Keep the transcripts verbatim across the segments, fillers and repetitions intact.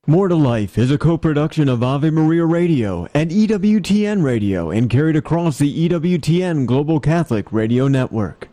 More to Life is a co-production of Ave Maria Radio and E W T N Radio and carried across the E W T N Global Catholic Radio Network.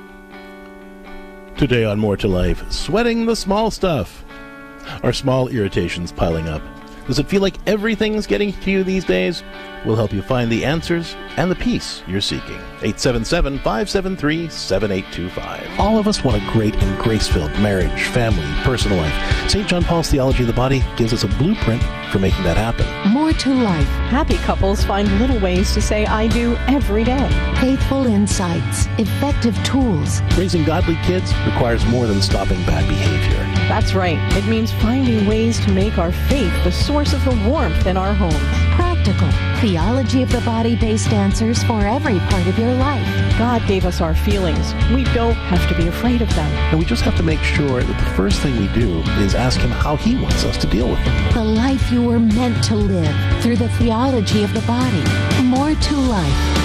Today on More to Life, sweating the small stuff. Are small irritations piling up? Does it feel like everything's getting to you these days? We'll help you find the answers and the peace you're seeking. eight seven seven, five seven three, seven eight two five. All of us want a great and grace-filled marriage, family, personal life. Saint John Paul's Theology of the Body gives us a blueprint for making that happen. More to Life. Happy couples find little ways to say I do every day. Faithful insights. Effective tools. Raising godly kids requires more than stopping bad behavior. That's right. It means finding ways to make our faith the source of the warmth in our homes. Practical. Theology of the Body-based answers for every part of your life. God gave us our feelings. We don't have to be afraid of them. And we just have to make sure that the first thing we do is ask Him how He wants us to deal with them. The life you were meant to live through the theology of the body. More to Life.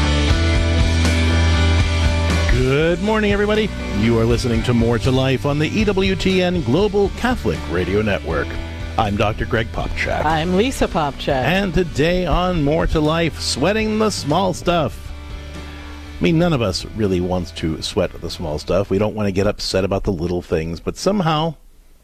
Good morning, everybody. You are listening to More to Life on the E W T N Global Catholic Radio Network. I'm Doctor Greg Popchak. I'm Lisa Popchak. And today on More to Life, sweating the small stuff. I mean, none of us really wants to sweat the small stuff. We don't want to get upset about the little things, but somehow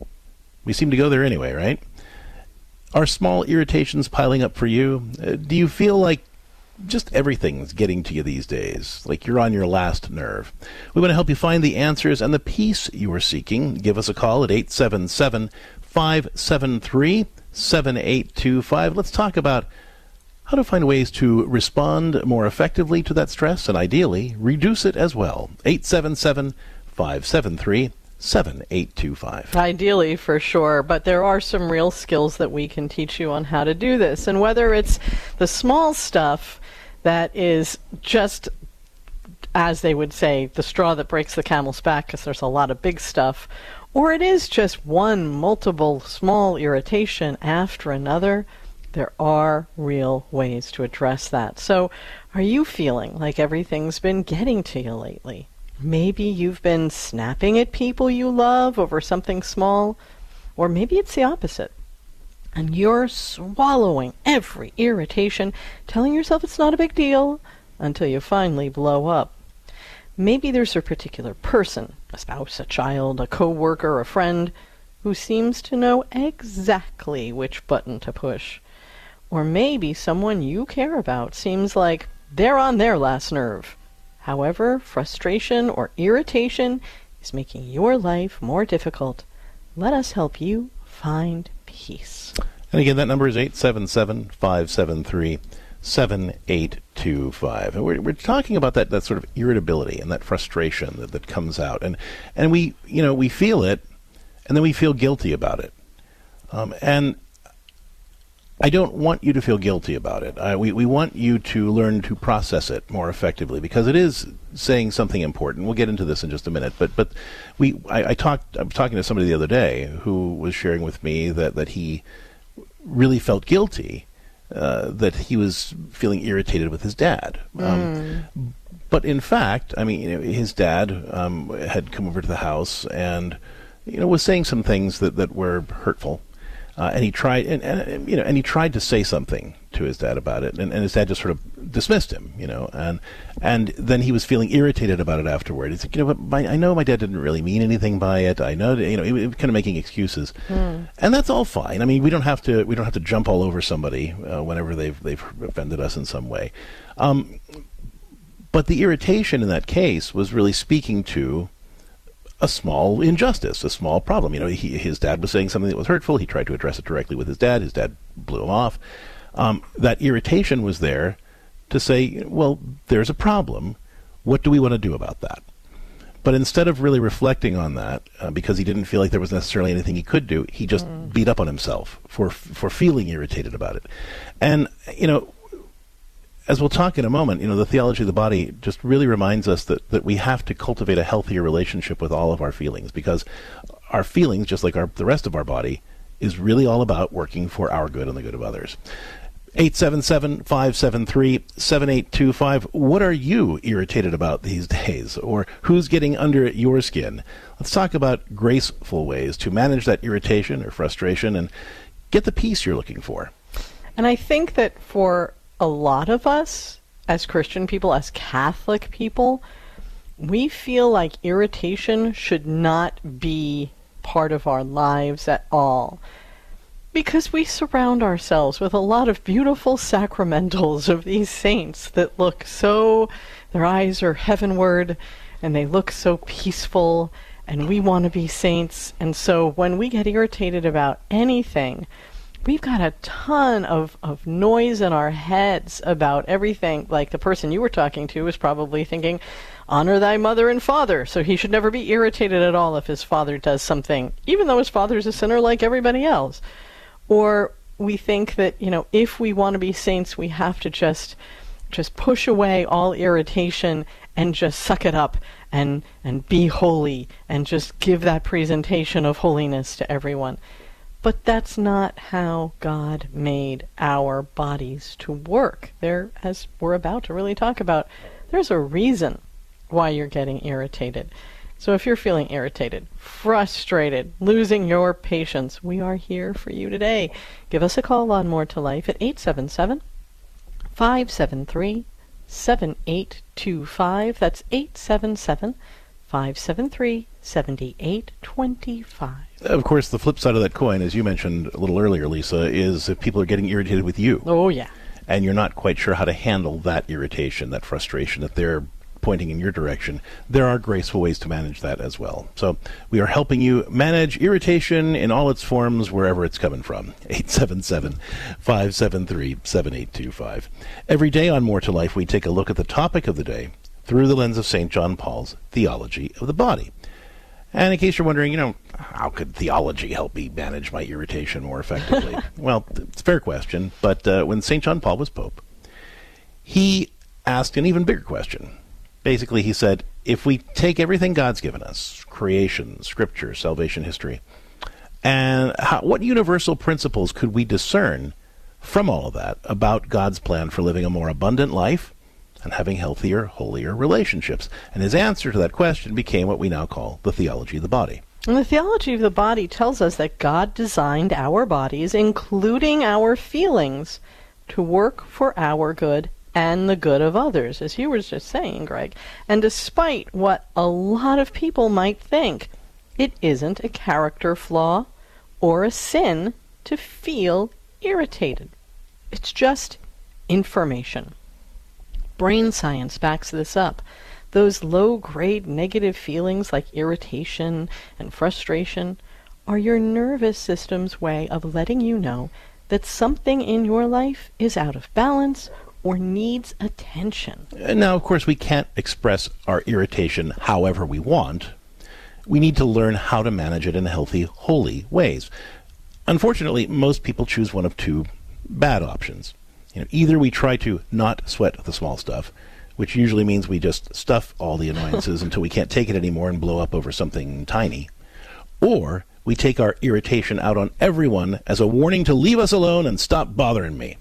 we seem to go there anyway, right? Are small irritations piling up for you? Uh, do you feel like just everything's getting to you these days, like you're on your last nerve? We want to help you find the answers and the peace you are seeking. Give us a call at eight seven seven, five seven three, seven eight two five. Let's talk about how to find ways to respond more effectively to that stress and ideally reduce it as well. eight seven seven, five seven three, seven eight two five. Ideally, for sure, but there are some real skills that we can teach you on how to do this. And whether it's the small stuff that is just, as they would say, the straw that breaks the camel's back, because there's a lot of big stuff, or it is just one multiple small irritation after another, there are real ways to address that. So are you feeling like everything's been getting to you lately? Maybe you've been snapping at people you love over something small, or maybe it's the opposite. And you're swallowing every irritation, telling yourself it's not a big deal, until you finally blow up. Maybe there's a particular person, a spouse, a child, a co-worker, a friend, who seems to know exactly which button to push. Or maybe someone you care about seems like they're on their last nerve. However, frustration or irritation is making your life more difficult. Let us help you find peace. And again, that number is eight seven seven, five seven three, seven eight two five. And we're, we're talking about that, that sort of irritability and that frustration that, that comes out. And, and we, you know, we feel it, and then we feel guilty about it. Um, and I don't want you to feel guilty about it. Uh, we, we want you to learn to process it more effectively, because it is saying something important. We'll get into this in just a minute. But but we I, I talked I was talking to somebody the other day who was sharing with me that, that he really felt guilty, uh, that he was feeling irritated with his dad. Um, mm. But in fact, I mean, you know, his dad um, had come over to the house and, you know, was saying some things that, that were hurtful. Uh, and he tried, and, and you know, and he tried to say something to his dad about it, and, and his dad just sort of dismissed him, you know, and and then he was feeling irritated about it afterward. He's like, you know, but my, I know my dad didn't really mean anything by it. I know, you know, he was kind of making excuses, mm. and that's all fine. I mean, we don't have to we don't have to jump all over somebody uh, whenever they've they've offended us in some way. Um, but the irritation in that case was really speaking to a small injustice, a small problem. You know, he, his dad was saying something that was hurtful. He tried to address it directly with his dad. His dad blew him off. Um, that irritation was there to say, well, there's a problem. What do we want to do about that? But instead of really reflecting on that, uh, because he didn't feel like there was necessarily anything he could do, he just mm. beat up on himself for for feeling irritated about it. And, you know, as we'll talk in a moment, you know, the theology of the body just really reminds us that, that we have to cultivate a healthier relationship with all of our feelings, because our feelings, just like our, the rest of our body, is really all about working for our good and the good of others. eight seven seven, five seven three, seven eight two five. What are you irritated about these days? Or who's getting under your skin? Let's talk about graceful ways to manage that irritation or frustration and get the peace you're looking for. And I think that for a lot of us, as Christian people, as Catholic people, we feel like irritation should not be part of our lives at all. Because we surround ourselves with a lot of beautiful sacramentals of these saints that look so, their eyes are heavenward, and they look so peaceful, and we want to be saints. And so when we get irritated about anything, we've got a ton of, of noise in our heads about everything. Like the person you were talking to was probably thinking, honor thy mother and father, so he should never be irritated at all if his father does something, even though his father's a sinner like everybody else. Or we think that, you know, if we want to be saints, we have to just just push away all irritation and just suck it up and and be holy and just give that presentation of holiness to everyone. But that's not how God made our bodies to work. There, as we're about to really talk about, there's a reason why you're getting irritated. So if you're feeling irritated, frustrated, losing your patience, we are here for you today. Give us a call on More to Life at eight seven seven, five seven three, seven eight two five. That's eight seven seven, five seven three, seven eight two five. Of course, the flip side of that coin, as you mentioned a little earlier, Lisa, is if people are getting irritated with you. Oh, yeah. And you're not quite sure how to handle that irritation, that frustration that they're pointing in your direction, there are graceful ways to manage that as well. So we are helping you manage irritation in all its forms, wherever it's coming from. eight seven seven, five seven three, seven eight two five. Every day on More to Life, we take a look at the topic of the day through the lens of Saint John Paul's theology of the body. And in case you're wondering, you know, how could theology help me manage my irritation more effectively? Well, it's a fair question, but uh, when Saint John Paul was Pope, he asked an even bigger question. Basically, he said, if we take everything God's given us, creation, scripture, salvation history, and how, what universal principles could we discern from all of that about God's plan for living a more abundant life and having healthier, holier relationships? And his answer to that question became what we now call the theology of the body. And the theology of the body tells us that God designed our bodies, including our feelings, to work for our good and the good of others, as you were just saying, Greg. And despite what a lot of people might think, it isn't a character flaw or a sin to feel irritated. It's just information. Brain science backs this up. Those low-grade negative feelings like irritation and frustration are your nervous system's way of letting you know that something in your life is out of balance or needs attention. Now, of course, we can't express our irritation however we want. We need to learn how to manage it in healthy, holy ways. Unfortunately, most people choose one of two bad options. You know, either we try to not sweat the small stuff, which usually means we just stuff all the annoyances until we can't take it anymore and blow up over something tiny, or we take our irritation out on everyone as a warning to leave us alone and stop bothering me.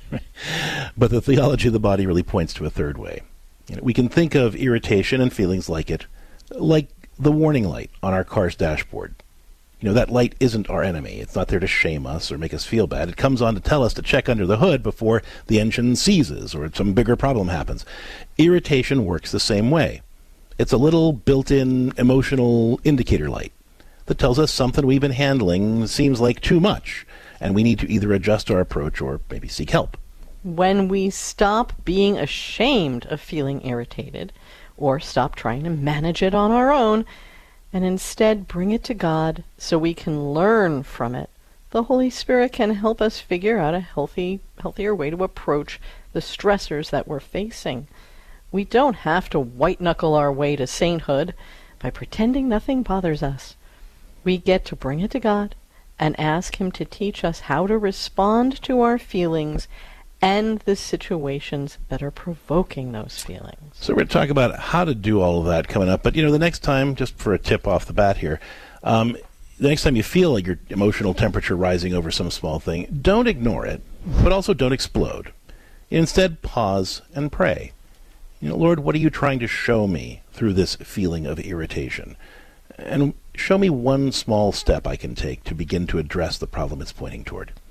But the theology of the body really points to a third way. You know, we can think of irritation and feelings like it like the warning light on our car's dashboard. You know, that light isn't our enemy. It's not there to shame us or make us feel bad. It comes on to tell us to check under the hood before the engine seizes or some bigger problem happens. Irritation works the same way. It's a little built-in emotional indicator light that tells us something we've been handling seems like too much, and we need to either adjust our approach or maybe seek help. When we stop being ashamed of feeling irritated, or stop trying to manage it on our own, and instead bring it to God so we can learn from it, the Holy Spirit can help us figure out a healthy, healthier way to approach the stressors that we're facing. We don't have to white-knuckle our way to sainthood by pretending nothing bothers us. We get to bring it to God and ask Him to teach us how to respond to our feelings and the situations that are provoking those feelings. So we're going to talk about how to do all of that coming up. But, you know, the next time, just for a tip off the bat here, um, the next time you feel like your emotional temperature rising over some small thing, don't ignore it, but also don't explode. Instead, pause and pray. You know, Lord, what are you trying to show me through this feeling of irritation? And show me one small step I can take to begin to address the problem it's pointing toward.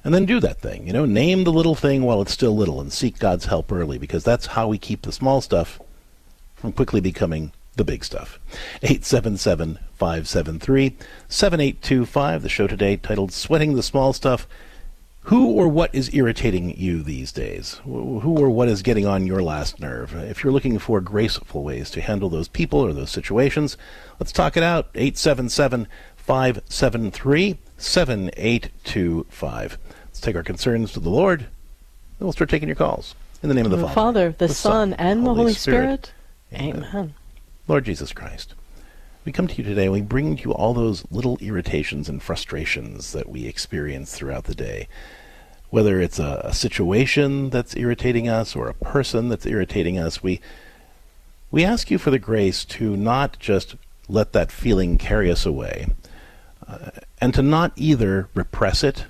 And then do that thing. You know, name the little thing while it's still little and seek God's help early, because that's how we keep the small stuff from quickly becoming the big stuff. eight seven seven, five seven three, seven eight two five, the show today titled Sweating the Small Stuff. Who or what is irritating you these days? Who or what is getting on your last nerve? If you're looking for graceful ways to handle those people or those situations, let's talk it out. eight seven seven, five seven three, seven eight two five. Let's take our concerns to the Lord, and we'll start taking your calls. In the name of the, the Father, Father, the, the Son, Son, and the Holy Spirit. Spirit. Amen. Amen. Lord Jesus Christ, we come to you today and we bring to you all those little irritations and frustrations that we experience throughout the day. Whether it's a, a situation that's irritating us or a person that's irritating us, we we ask you for the grace to not just let that feeling carry us away, uh, and to not either repress it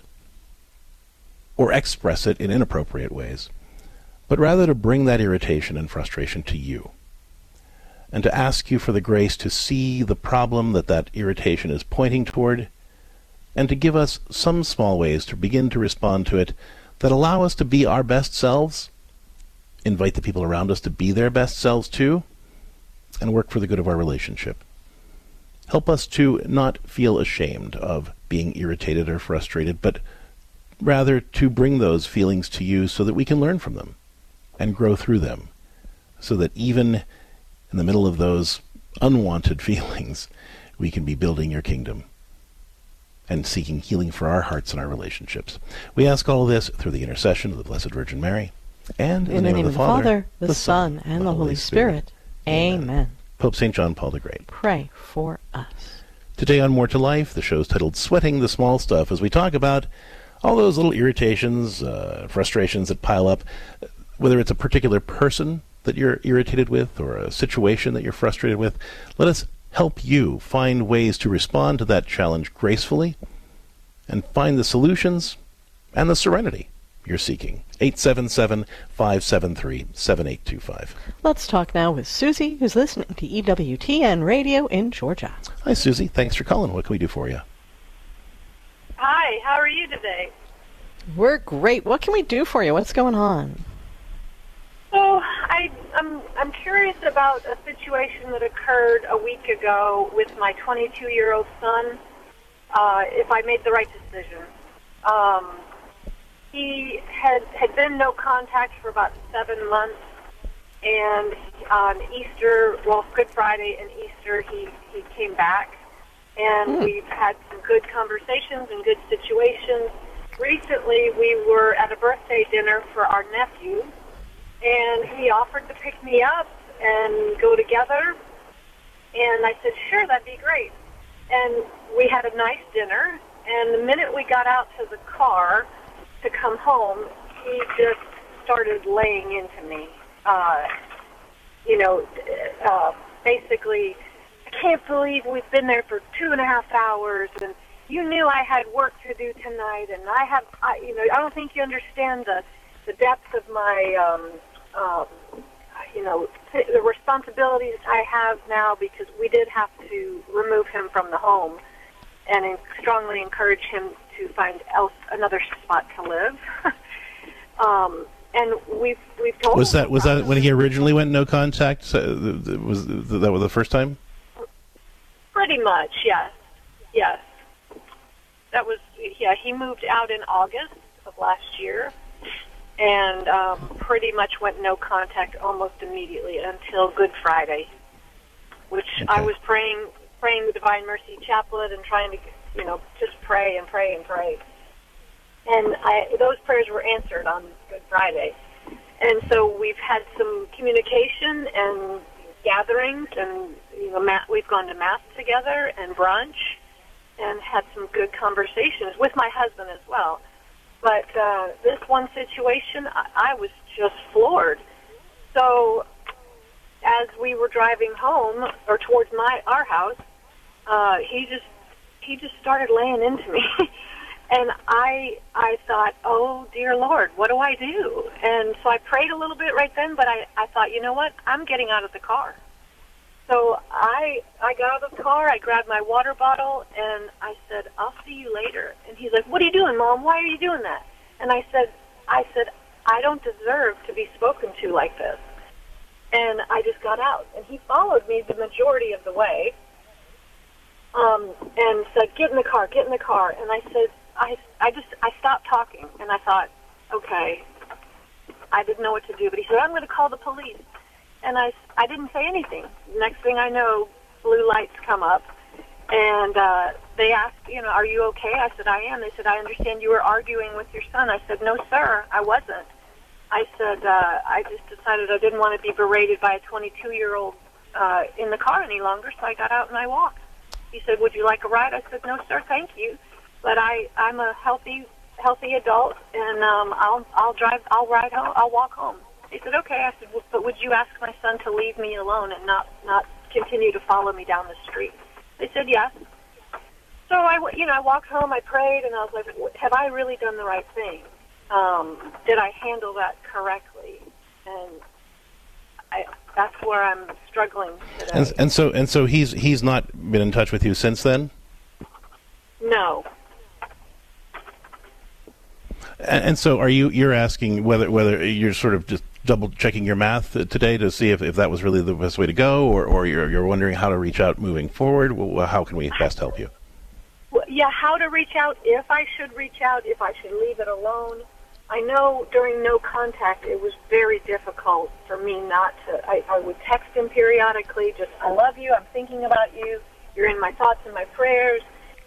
or express it in inappropriate ways, but rather to bring that irritation and frustration to you, and to ask you for the grace to see the problem that that irritation is pointing toward, and to give us some small ways to begin to respond to it that allow us to be our best selves, invite the people around us to be their best selves too, and work for the good of our relationship. Help us to not feel ashamed of being irritated or frustrated, but rather to bring those feelings to you so that we can learn from them and grow through them, so that even in the middle of those unwanted feelings, we can be building your kingdom and seeking healing for our hearts and our relationships. We ask all this through the intercession of the Blessed Virgin Mary, and in, in the name, name of the Father, Father the, the Son, and the Holy Spirit. Spirit. Amen. Amen. Pope Saint John Paul the Great, pray for us. Today on More to Life, the show's titled Sweating the Small Stuff, as we talk about all those little irritations, uh, frustrations that pile up, whether it's a particular person that you're irritated with or a situation that you're frustrated with. Let us help you find ways to respond to that challenge gracefully and find the solutions and the serenity you're seeking. eight seven seven, five seven three, seven eight two five. Let's talk now with Susie, who's listening to E W T N Radio in Georgia. Hi, Susie. Thanks for calling. What can we do for you? Hi. How are you today? We're great. What can we do for you? What's going on? So I, I'm I'm curious about a situation that occurred a week ago with my twenty-two-year-old son. Uh, if I made the right decision, um, he had had been no contact for about seven months, and on Easter, well, Good Friday and Easter, he he came back, and mm. we've had some good conversations and good situations. Recently, we were at a birthday dinner for our nephew. And he offered to pick me up and go together. And I said, sure, that'd be great. And we had a nice dinner. And the minute we got out to the car to come home, he just started laying into me. Uh, you know, uh, basically, I can't believe we've been there for two and a half hours. And you knew I had work to do tonight. And I have, I, you know, I don't think you understand the the depth of my, um, um, you know, the responsibilities I have now, because we did have to remove him from the home and in- strongly encourage him to find else another spot to live. um, and we've we've told was that him was that when he originally went no contact? So, was that was the first time? Pretty much, yes, yes. That was yeah. He moved out in August of last year. And um, pretty much went no contact almost immediately until Good Friday, which okay. I was praying, praying the Divine Mercy Chaplet and trying to, you know, just pray and pray and pray. And I, those prayers were answered on Good Friday. And so we've had some communication and gatherings, and you know, ma- we've gone to Mass together and brunch, and had some good conversations with my husband as well. But uh, this one situation, I, I was just floored. So as we were driving home or towards my our house, uh, he just he just started laying into me, and I I thought, oh dear Lord, what do I do? And so I prayed a little bit right then, but I, I thought, you know what, I'm getting out of the car. So I I got out of the car, I grabbed my water bottle, and I said, I'll see you later. And he's like, what are you doing, Mom? Why are you doing that? And I said, I said, I don't deserve to be spoken to like this. And I just got out. And he followed me the majority of the way um, and said, get in the car, get in the car. And I said, I, I just, I stopped talking. And I thought, okay, I didn't know what to do. But he said, I'm going to call the police. And I, I didn't say anything. Next thing I know, blue lights come up, and uh, they asked, you know, are you okay? I said, I am. They said, I understand you were arguing with your son. I said, no, sir, I wasn't. I said, uh, I just decided I didn't want to be berated by a twenty-two-year-old uh, in the car any longer, so I got out and I walked. He said, would you like a ride? I said, no, sir, thank you. But I, I'm a healthy, healthy adult, and um, I'll, I'll drive, I'll ride home, I'll walk home. He said, okay. I said, well, but would you ask my son to leave me alone and not, not continue to follow me down the street? They said, yes. So I, you know, I walked home, I prayed, and I was like, have I really done the right thing? Um, did I handle that correctly? And I, that's where I'm struggling today. And, and so, and so he's he's not been in touch with you since then? No. And, and so, are you you're asking whether whether you're sort of just double checking your math today to see if, if that was really the best way to go, or, or you're you're wondering how to reach out moving forward? Well, how can we best help you? Well, yeah, how to reach out, if I should reach out, if I should leave it alone. I know during no contact it was very difficult for me not to. I, I would text him periodically, just, I love you, I'm thinking about you, you're in my thoughts and my prayers.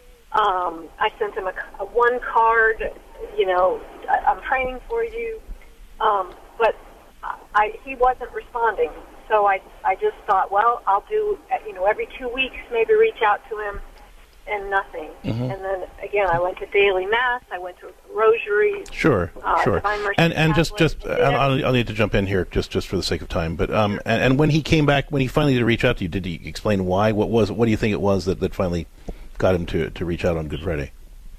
Um, I sent him a, a one card, you know, I, I'm praying for you. Um, but I, he wasn't responding. So I, I just thought, well, I'll do, you know, every two weeks maybe reach out to him, and nothing. Mm-hmm. And then, again, I went to daily mass, I went to rosary. Sure, uh, sure. And and just, just I'll, I'll need to jump in here just, just for the sake of time. But um, and, and when he came back, when he finally did reach out to you, did he explain why? What was what do you think it was that, that finally got him to, to reach out on Good Friday?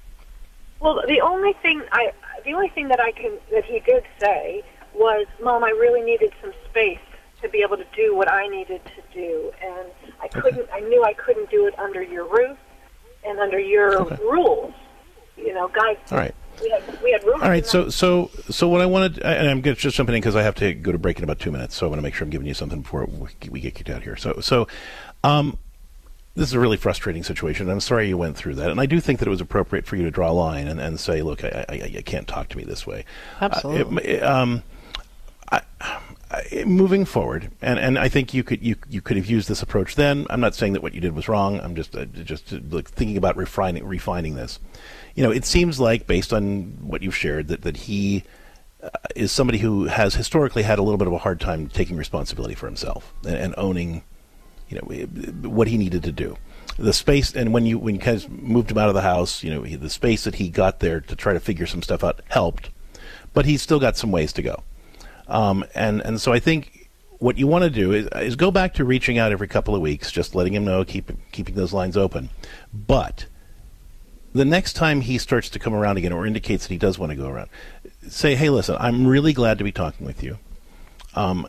Well, the only thing I the only thing that I can that he did say was, Mom, I really needed some space to be able to do what I needed to do, and I couldn't. Okay. I knew I couldn't do it under your roof and under your okay. rules. You know, guys. All right. We had we had rules. All right. So so so what I wanted, and I'm just jumping in because I have to go to break in about two minutes. So I want to make sure I'm giving you something before we get kicked out here. So so, um, this is a really frustrating situation. I'm sorry you went through that, and I do think that it was appropriate for you to draw a line and, and say, look, I, I, I can't talk to me this way. Absolutely. Uh, it, um, I, I, moving forward, and, and I think you could you you could have used this approach then. I'm not saying that what you did was wrong. I'm just uh, just uh, like thinking about refining refining this. You know, it seems like based on what you've shared that that he uh, is somebody who has historically had a little bit of a hard time taking responsibility for himself and, and owning, you know, what he needed to do. The space, and when you when you kind of moved him out of the house, you know, he, the space that he got there to try to figure some stuff out helped, but he's still got some ways to go. Um, and, and so I think what you want to do is, is go back to reaching out every couple of weeks, just letting him know, keep, keeping those lines open. But the next time he starts to come around again or indicates that he does want to go around, say, hey, listen, I'm really glad to be talking with you. Um,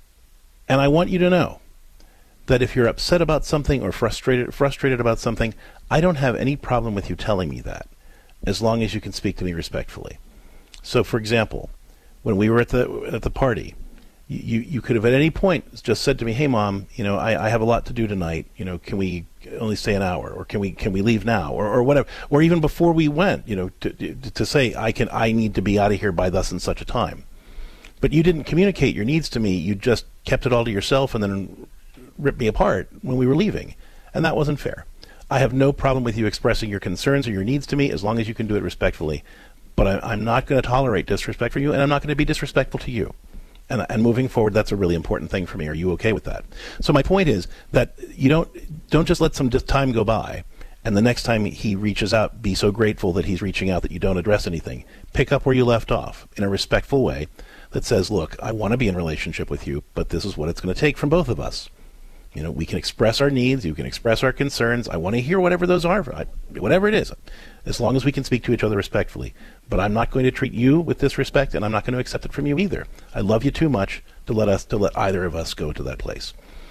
and I want you to know that if you're upset about something or frustrated frustrated about something, I don't have any problem with you telling me that, as long as you can speak to me respectfully. So, for example, when we were at the at the party, you you could have at any point just said to me, "Hey, Mom, you know, I, I have a lot to do tonight. You know, can we only stay an hour, or can we can we leave now, or, or whatever, or even before we went, you know, to, to to say I can I need to be out of here by thus and such a time." But you didn't communicate your needs to me. You just kept it all to yourself, and then ripped me apart when we were leaving, and that wasn't fair. I have no problem with you expressing your concerns or your needs to me as long as you can do it respectfully. But I, I'm not going to tolerate disrespect for you, and I'm not going to be disrespectful to you. And, and moving forward, that's a really important thing for me. Are you okay with that? So my point is that you don't don't just let some time go by, and the next time he reaches out, be so grateful that he's reaching out that you don't address anything. Pick up where you left off in a respectful way that says, look, I want to be in a relationship with you, but this is what it's going to take from both of us. You know, we can express our needs, you can express our concerns. I want to hear whatever those are, whatever it is, as long as we can speak to each other respectfully. But I'm not going to treat you with disrespect, and I'm not going to accept it from you either. I love you too much to let us to let either of us go to that place.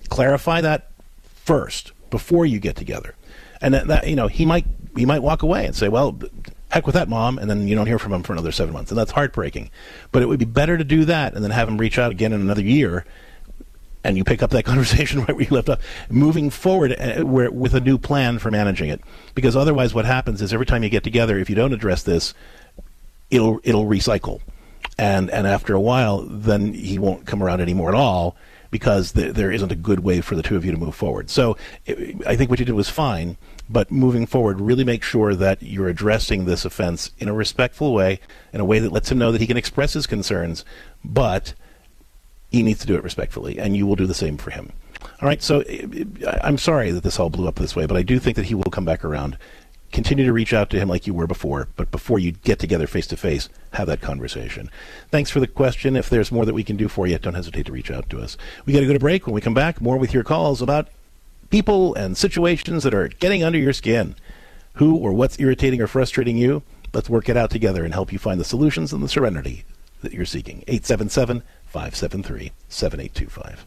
Clarify that first before you get together. And that, that you know, he might he might walk away and say, well, heck with that, Mom, and then you don't hear from him for another seven months. And that's heartbreaking. But it would be better to do that and then have him reach out again in another year, and you pick up that conversation right where you left off, moving forward uh, where, with a new plan for managing it. Because otherwise what happens is every time you get together, if you don't address this, it'll it'll recycle. And and after a while, then he won't come around anymore at all, because th- there isn't a good way for the two of you to move forward. So it, I think what you did was fine, but moving forward, really make sure that you're addressing this offense in a respectful way, in a way that lets him know that he can express his concerns, but he needs to do it respectfully, and you will do the same for him. All right, so I'm sorry that this all blew up this way, but I do think that he will come back around. Continue to reach out to him like you were before, but before you get together face-to-face, have that conversation. Thanks for the question. If there's more that we can do for you, don't hesitate to reach out to us. We got to go to break. When we come back, more with your calls about people and situations that are getting under your skin. Who or what's irritating or frustrating you? Let's work it out together and help you find the solutions and the serenity that you're seeking. eight seven seven, five seven three, seven eight two five.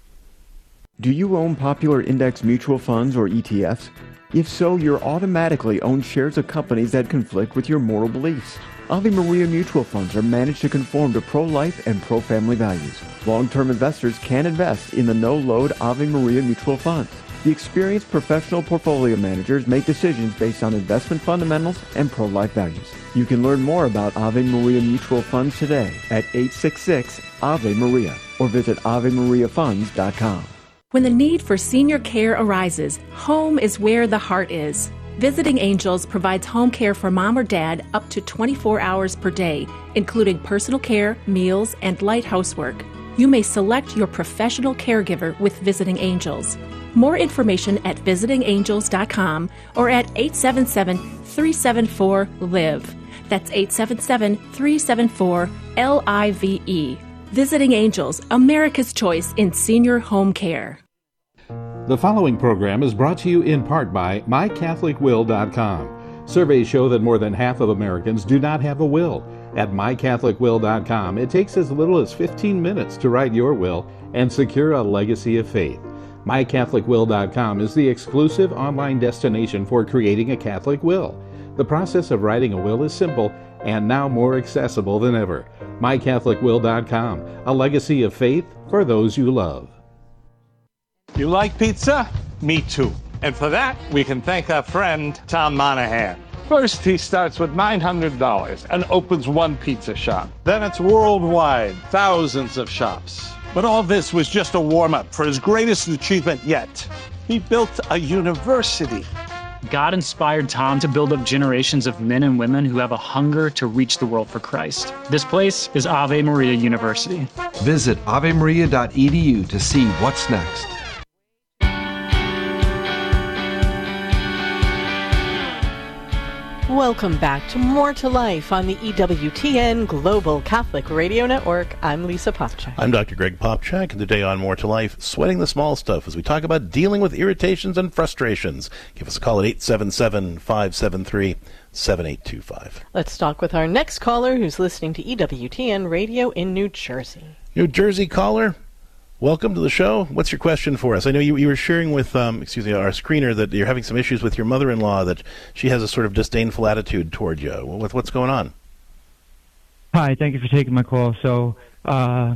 Do you own popular index mutual funds or E T Fs? If so, you're automatically own shares of companies that conflict with your moral beliefs. Ave Maria mutual funds are managed to conform to pro-life and pro-family values. Long-term investors can invest in the no-load Ave Maria mutual funds. The experienced professional portfolio managers make decisions based on investment fundamentals and pro-life values. You can learn more about Ave Maria mutual funds today at eight six six, A V E Maria or visit ave maria funds dot com. When the need for senior care arises, home is where the heart is. Visiting Angels provides home care for mom or dad up to twenty-four hours per day, including personal care, meals, and light housework. You may select your professional caregiver with Visiting Angels. More information at visiting angels dot com or at eight seven seven, three seven four, L I V E. That's eight seven seven, three seven four, L I V E. Visiting Angels, America's choice in senior home care. The following program is brought to you in part by my catholic will dot com. Surveys show that more than half of Americans do not have a will. At my catholic will dot com, it takes as little as fifteen minutes to write your will and secure a legacy of faith. my catholic will dot com is the exclusive online destination for creating a Catholic will. The process of writing a will is simple and now more accessible than ever. my catholic will dot com, a legacy of faith for those you love. You like pizza? Me too. And for that, we can thank our friend, Tom Monahan. First, he starts with nine hundred dollars and opens one pizza shop. Then it's worldwide, thousands of shops. But all this was just a warm-up for his greatest achievement yet. He built a university. God inspired Tom to build up generations of men and women who have a hunger to reach the world for Christ. This place is Ave Maria University. Visit ave maria dot e d u to see what's next. Welcome back to More to Life on the E W T N Global Catholic Radio Network. I'm Lisa Popchak. I'm Doctor Greg Popchak, and today on More to Life, sweating the small stuff as we talk about dealing with irritations and frustrations. Give us a call at eight seven seven, five seven three, seven eight two five. Let's talk with our next caller who's listening to E W T N Radio in New Jersey. New Jersey caller, welcome to the show. What's your question for us? I know you, you were sharing with, um, excuse me, our screener that you're having some issues with your mother-in-law, that she has a sort of disdainful attitude toward you. What, what's going on? Hi, thank you for taking my call. So, uh,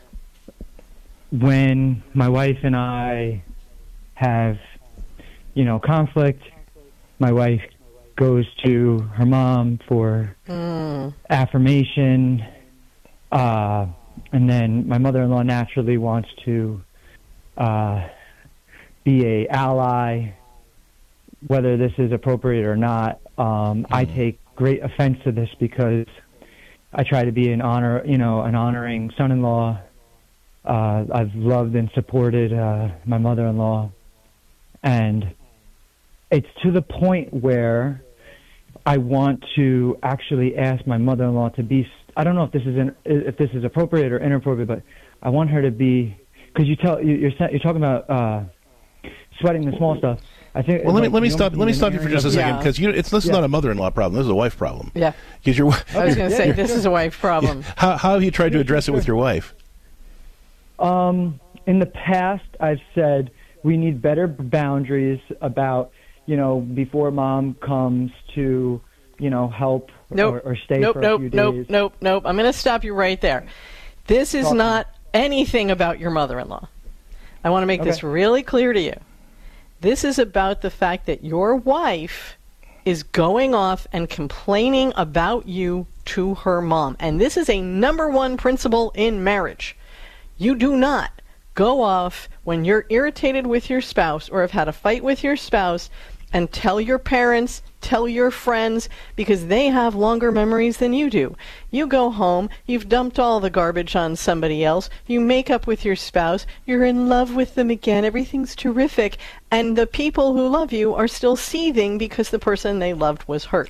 when my wife and I have, you know, conflict, my wife goes to her mom for mm. affirmation, uh, and then my mother-in-law naturally wants to uh, be a ally, whether this is appropriate or not. Um, mm. I take great offense to this because I try to be an honor, you know, an honoring son-in-law. Uh, I've loved and supported uh, my mother-in-law, and it's to the point where I want to actually ask my mother-in-law to be. I don't know if this is in, if this is appropriate or inappropriate, but I want her to be, because you tell you're you're talking about uh, sweating the small stuff. I think. Well, let me let me stop let me stop you for just a second, because you it's this is yeah. not a mother-in-law problem. This is a wife problem. Yeah. Because your I was going to say this is a wife problem. Yeah. How how have you tried to address it with your wife? Um, in the past, I've said we need better boundaries about, you know, before mom comes to, you know, help nope. or, or stay nope, for nope, a few nope, days. Nope, nope, nope. I'm going to stop you right there. This is Talk not anything about your mother-in-law. I want to make Okay. this really clear to you. This is about the fact that your wife is going off and complaining about you to her mom. And this is a number one principle in marriage. You do not go off when you're irritated with your spouse or have had a fight with your spouse and tell your parents, tell your friends, because they have longer memories than you do. You go home, you've dumped all the garbage on somebody else, you make up with your spouse, you're in love with them again, everything's terrific, and the people who love you are still seething because the person they loved was hurt.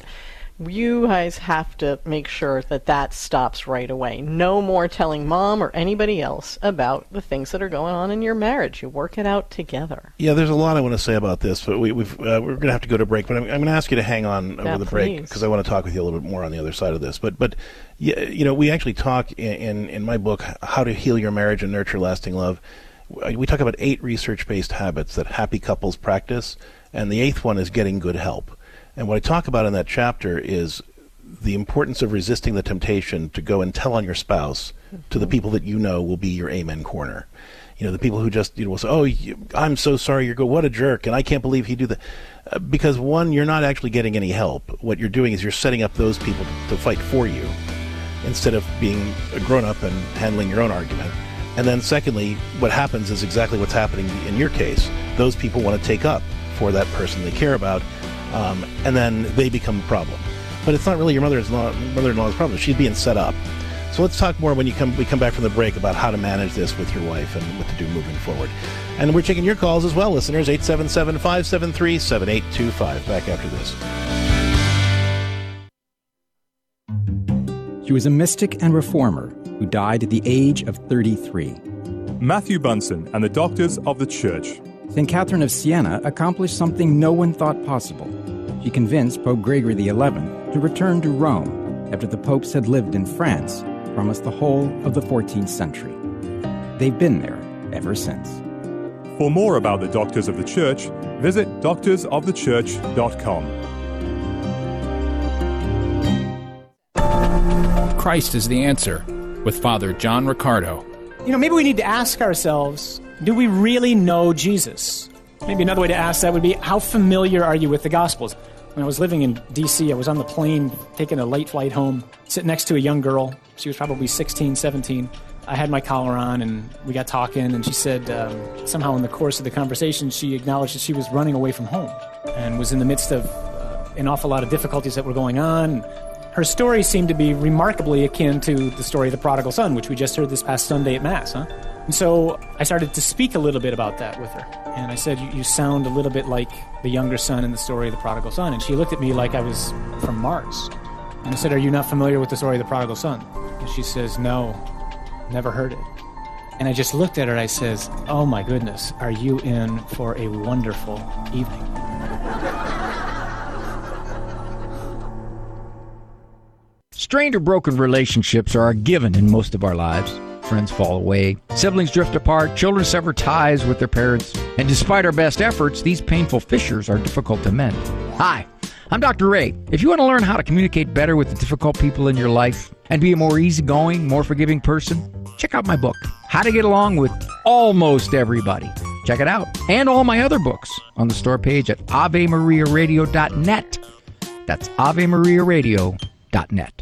You guys have to make sure that that stops right away. No more telling mom or anybody else about the things that are going on in your marriage. You work it out together. Yeah, there's a lot I want to say about this, but we, we've, uh, we're going to have to go to break. But I'm, I'm going to ask you to hang on Yeah, over the break please. because I want to talk with you a little bit more on the other side of this. But, but yeah, you know, we actually talk in, in, in my book, How to Heal Your Marriage and Nurture Lasting Love. We talk about eight research-based habits that happy couples practice, and the eighth one is getting good help. And what I talk about in that chapter is the importance of resisting the temptation to go and tell on your spouse to the people that you know will be your amen corner. You know, the people who just, you know, will say, oh, you, I'm so sorry, you're go, what a jerk, and I can't believe he do that. Uh, because, one, you're not actually getting any help. What you're doing is you're setting up those people to, to fight for you instead of being a grown-up and handling your own argument. And then, secondly, what happens is exactly what's happening in your case. Those people want to take up for that person they care about, um, and then they become the problem. But it's not really your mother-in-law, mother-in-law's problem. She's being set up. So let's talk more when you come. We come back from the break about how to manage this with your wife and what to do moving forward. And we're taking your calls as well, listeners. eight seven seven, five seven three, seven eight two five. Back after this. She was a mystic and reformer who died at the age of thirty-three. Matthew Bunson and the Doctors of the Church. Saint Catherine of Siena accomplished something no one thought possible. She convinced Pope Gregory the eleventh to return to Rome after the popes had lived in France for almost the whole of the fourteenth century. They've been there ever since. For more about the Doctors of the Church, visit doctors of the church dot com. Christ is the answer, with Father John Riccardo. You know, maybe we need to ask ourselves, do we really know Jesus? Maybe another way to ask that would be, how familiar are you with the Gospels? When I was living in D C, I was on the plane taking a late flight home, sitting next to a young girl. She was probably sixteen, seventeen. I had my collar on, and we got talking, and she said um, somehow in the course of the conversation, she acknowledged that she was running away from home and was in the midst of uh, an awful lot of difficulties that were going on. Her story seemed to be remarkably akin to the story of the prodigal son, which we just heard this past Sunday at Mass, huh? And so I started to speak a little bit about that with her. And I said, you, you sound a little bit like the younger son in the story of the prodigal son. And she looked at me like I was from Mars. And I said, are you not familiar with the story of the prodigal son? And she says, no, never heard it. And I just looked at her and I says, oh my goodness, are you in for a wonderful evening? Strained or broken relationships are a given in most of our lives. Friends fall away, siblings drift apart, children sever ties with their parents, and despite our best efforts, these painful fissures are difficult to mend. Hi, I'm Doctor Ray. If you want to learn how to communicate better with the difficult people in your life and be a more easygoing, more forgiving person, check out my book, How to Get Along with Almost Everybody. Check it out, and all my other books on the store page at ave maria radio dot net. That's ave maria radio dot net.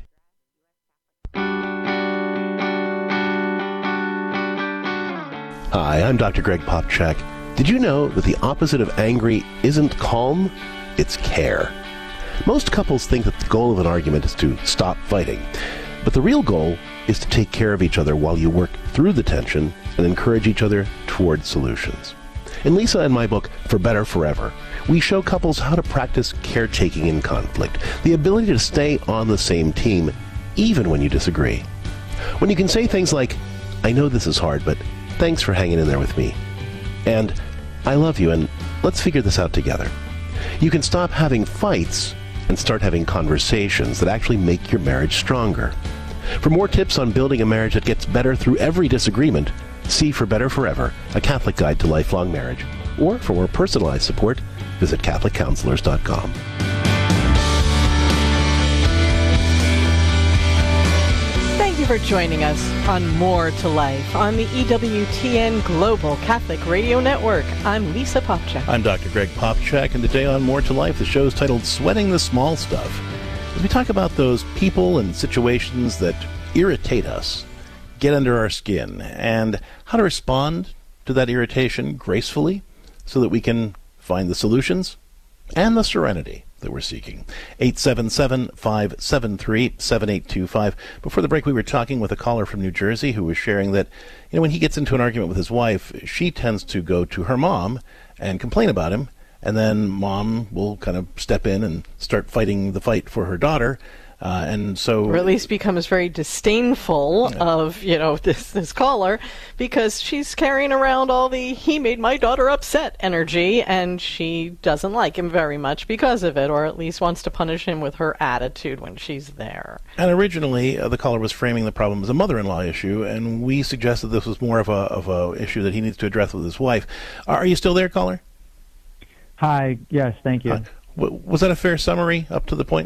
Hi, I'm Doctor Greg Popchak. Did you know that the opposite of angry isn't calm? It's care. Most couples think that the goal of an argument is to stop fighting, but the real goal is to take care of each other while you work through the tension and encourage each other toward solutions. In Lisa and my book, For Better Forever, we show couples how to practice caretaking in conflict, the ability to stay on the same team even when you disagree. When you can say things like, I know this is hard, but thanks for hanging in there with me. And I love you, and let's figure this out together. You can stop having fights and start having conversations that actually make your marriage stronger. For more tips on building a marriage that gets better through every disagreement, see For Better Forever, a Catholic Guide to Lifelong Marriage. Or for more personalized support, visit Catholic Counselors dot com. Thank you for joining us on More to Life on the E W T N Global Catholic Radio Network. I'm Lisa Popchak. I'm Doctor Greg Popchak, and today on More to Life, the show is titled Sweating the Small Stuff. As we talk about those people and situations that irritate us, get under our skin, and how to respond to that irritation gracefully so that we can find the solutions and the serenity that we're seeking. eight seven seven, five seven three, seven eight two five. Before the break, we were talking with a caller from New Jersey who was sharing that, you know, when he gets into an argument with his wife, she tends to go to her mom and complain about him, and then mom will kind of step in and start fighting the fight for her daughter. Uh, and so, or at least becomes very disdainful yeah. of, you know, this this caller, because she's carrying around all the "he made my daughter upset" energy, and she doesn't like him very much because of it, or at least wants to punish him with her attitude when she's there. And originally, uh, the caller was framing the problem as a mother-in-law issue, and we suggested this was more of a of a issue that he needs to address with his wife. Are you still there, caller? Hi. Yes. Thank you. Uh, w- was that a fair summary up to the point?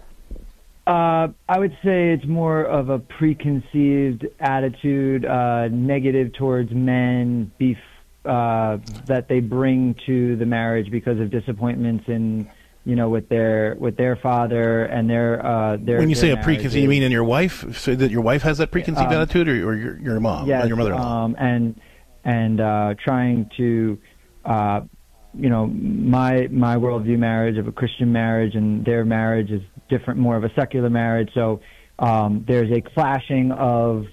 Uh, I would say it's more of a preconceived attitude, uh, negative towards men, beef uh, that they bring to the marriage because of disappointments in, you know, with their with their father and their uh, their. When you their say a preconceived, you mean in your wife? So that your wife has that preconceived um, attitude, or, or your your mom, yes, or your mother-in-law? Um, and and uh, trying to. Uh, you know, my my worldview marriage of a Christian marriage and their marriage is different, more of a secular marriage. So um, there's a clashing of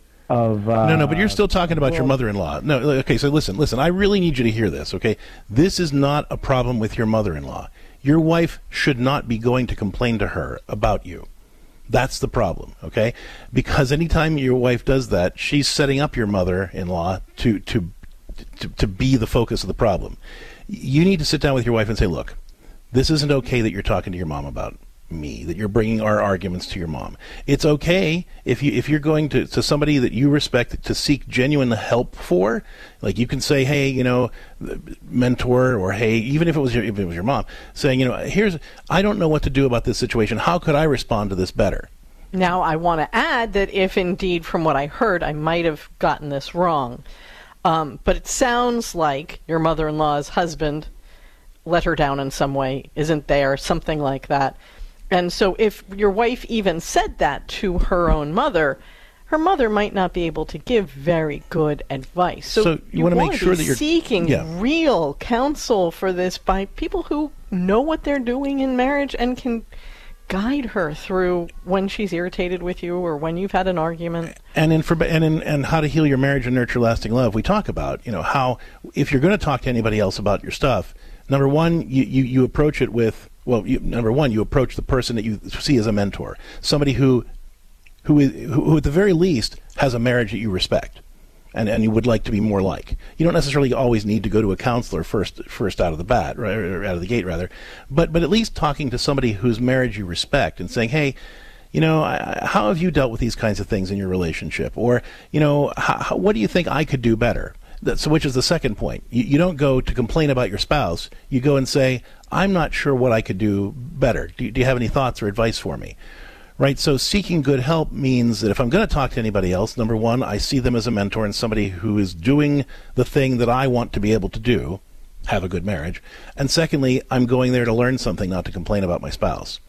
of. Uh, no, no, but you're still talking about well, your mother-in-law. No, okay. So listen, listen. I really need you to hear this. Okay, this is not a problem with your mother-in-law. Your wife should not be going to complain to her about you. That's the problem. Okay, because anytime your wife does that, she's setting up your mother-in-law to to to, to be the focus of the problem. You need to sit down with your wife and say, look, this isn't okay that you're talking to your mom about me, that you're bringing our arguments to your mom. It's okay if, you, if you're going to, to somebody that you respect to seek genuine help for. Like you can say, hey, you know, mentor, or hey, even if it was your, if it was your mom, saying, you know, here's, I don't know what to do about this situation. How could I respond to this better? Now, I want to add that if indeed, from what I heard, I might have gotten this wrong. Um, but it sounds like your mother-in-law's husband let her down in some way, isn't there, something like that. And so if your wife even said that to her own mother, her mother might not be able to give very good advice. So, so you, you want to want make to sure be that you're seeking yeah. real counsel for this by people who know what they're doing in marriage and can guide her through when she's irritated with you or when you've had an argument. And in, for, and in and how to heal your marriage and nurture lasting love, we talk about, you know, how if you're going to talk to anybody else about your stuff, number one, you, you, you approach it with, well, you, number one, you approach the person that you see as a mentor, somebody who, who, is, who, who at the very least has a marriage that you respect. And, and you would like to be more like. You don't necessarily always need to go to a counselor first first out of the bat, right, or out of the gate rather, but but at least talking to somebody whose marriage you respect and saying, hey, you know, I, how have you dealt with these kinds of things in your relationship? Or, you know, how, what do you think I could do better? That's, which is the second point. You, you don't go to complain about your spouse. You go and say, I'm not sure what I could do better. Do, do you have any thoughts or advice for me? Right, so seeking good help means that if I'm going to talk to anybody else, number one, I see them as a mentor and somebody who is doing the thing that I want to be able to do, have a good marriage. And secondly, I'm going there to learn something, not to complain about my spouse.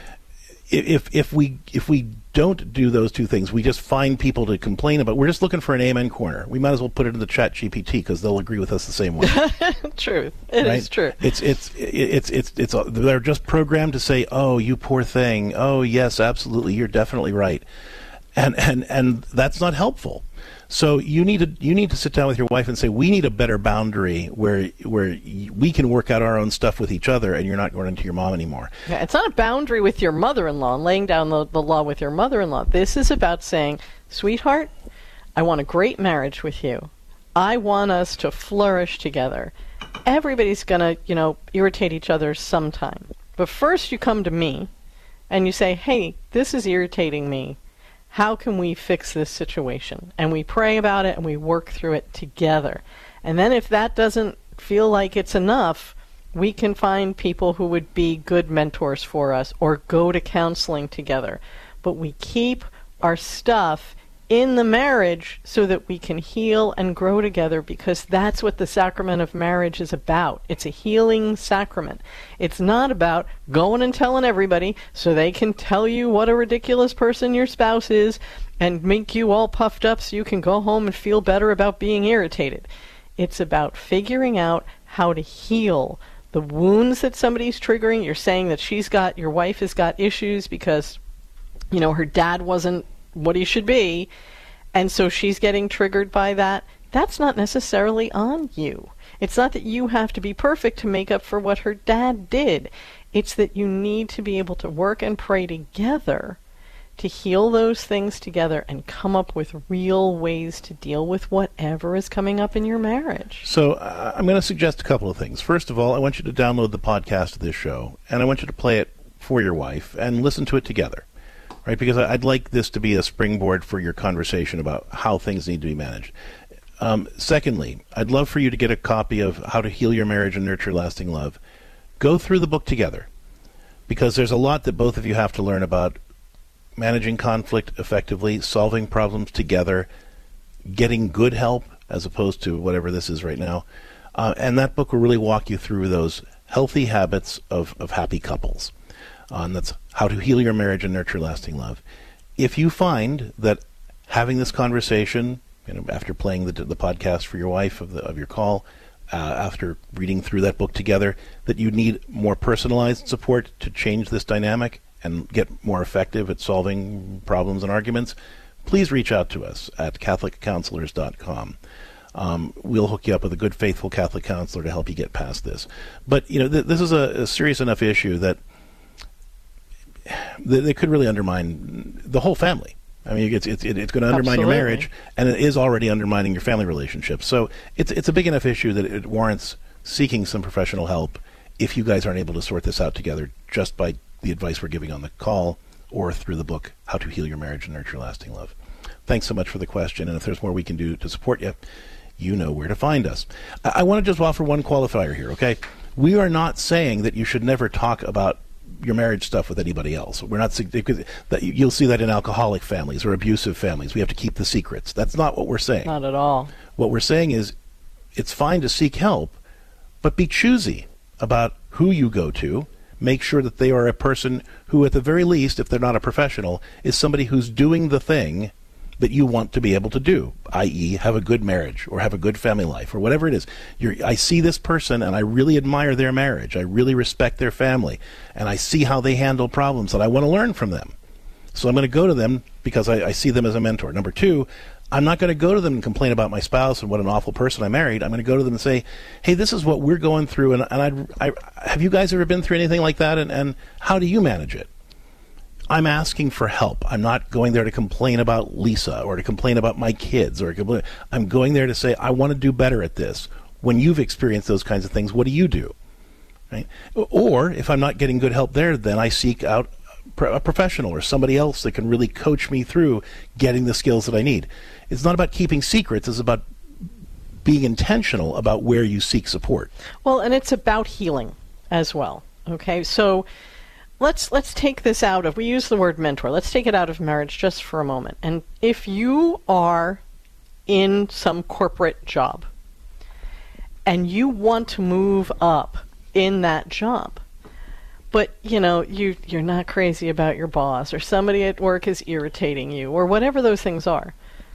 If if we if we don't do those two things, we just find people to complain about. We're just looking for an amen corner. We might as well put it in the chat G P T because they'll agree with us the same way. Truth, it right? is true. It's it's it's it's it's it's they're just programmed to say, "Oh, you poor thing. Oh, yes, absolutely, you're definitely right," and and and that's not helpful. So you need to you need to sit down with your wife and say, we need a better boundary where where we can work out our own stuff with each other, and you're not going into your mom anymore. Yeah, it's not a boundary with your mother-in-law and laying down the, the law with your mother-in-law. This is about saying, sweetheart, I want a great marriage with you. I want us to flourish together. Everybody's going to, you know, irritate each other sometime. But first you come to me and you say, hey, this is irritating me. How can we fix this situation? And we pray about it and we work through it together. And then if that doesn't feel like it's enough, we can find people who would be good mentors for us or go to counseling together. But we keep our stuff in the marriage so that we can heal and grow together, because that's what the sacrament of marriage is about. It's a healing sacrament. It's not about going and telling everybody so they can tell you what a ridiculous person your spouse is and make you all puffed up so you can go home and feel better about being irritated. It's about figuring out how to heal the wounds that somebody's triggering. You're saying that she's got, your wife has got issues because, you know, her dad wasn't what he should be, and so she's getting triggered by that. That's not necessarily on you. It's not that you have to be perfect to make up for what her dad did. It's that you need to be able to work and pray together to heal those things together and come up with real ways to deal with whatever is coming up in your marriage. So uh, I'm going to suggest a couple of things. First of all, I want you to download the podcast of this show, and I want you to play it for your wife and listen to it together. Right, because I'd like this to be a springboard for your conversation about how things need to be managed. Um, secondly, I'd love for you to get a copy of How to Heal Your Marriage and Nurture Lasting Love. Go through the book together, because there's a lot that both of you have to learn about managing conflict effectively, solving problems together, getting good help as opposed to whatever this is right now. Uh, and that book will really walk you through those healthy habits of, of happy couples. Uh, and that's How to Heal Your Marriage and Nurture Lasting Love. If you find that having this conversation, you know, after playing the the podcast for your wife of the of your call, uh, after reading through that book together, that you need more personalized support to change this dynamic and get more effective at solving problems and arguments, please reach out to us at Catholic Counselors dot com. Um, we'll hook you up with a good, faithful Catholic counselor to help you get past this. But you know, th- this is a, a serious enough issue that they could really undermine the whole family. I mean, it's it's it's going to undermine Absolutely. your marriage, and it is already undermining your family relationship. So it's it's a big enough issue that it warrants seeking some professional help if you guys aren't able to sort this out together just by the advice we're giving on the call or through the book, How to Heal Your Marriage and Nurture Lasting Love. Thanks so much for the question, and if there's more we can do to support you, you know where to find us. I, I want to just offer one qualifier here, okay? We are not saying that you should never talk about your marriage stuff with anybody else. We're not. That you'll see that in alcoholic families or abusive families. We have to keep the secrets. That's not what we're saying. Not at all. What we're saying is, it's fine to seek help, but be choosy about who you go to. Make sure that they are a person who, at the very least, if they're not a professional, is somebody who's doing the thing that you want to be able to do, that is have a good marriage or have a good family life or whatever it is. You're, I see this person and I really admire their marriage. I really respect their family, and I see how they handle problems, and I want to learn from them. So I'm going to go to them because I, I see them as a mentor. Number two, I'm not going to go to them and complain about my spouse and what an awful person I married. I'm going to go to them and say, hey, this is what we're going through, and, and I, I, have you guys ever been through anything like that, and, and how do you manage it? I'm asking for help. I'm not going there to complain about Lisa or to complain about my kids. or complain. I'm going there to say, I want to do better at this. When you've experienced those kinds of things, what do you do? Right? Or if I'm not getting good help there, then I seek out a professional or somebody else that can really coach me through getting the skills that I need. It's not about keeping secrets. It's about being intentional about where you seek support. Well, and it's about healing as well. Okay, so let's let's take this out of, we use the word mentor, let's take it out of marriage just for a moment. And if you are in some corporate job and you want to move up in that job, but you know you you're not crazy about your boss, or somebody at work is irritating you, or whatever those things are,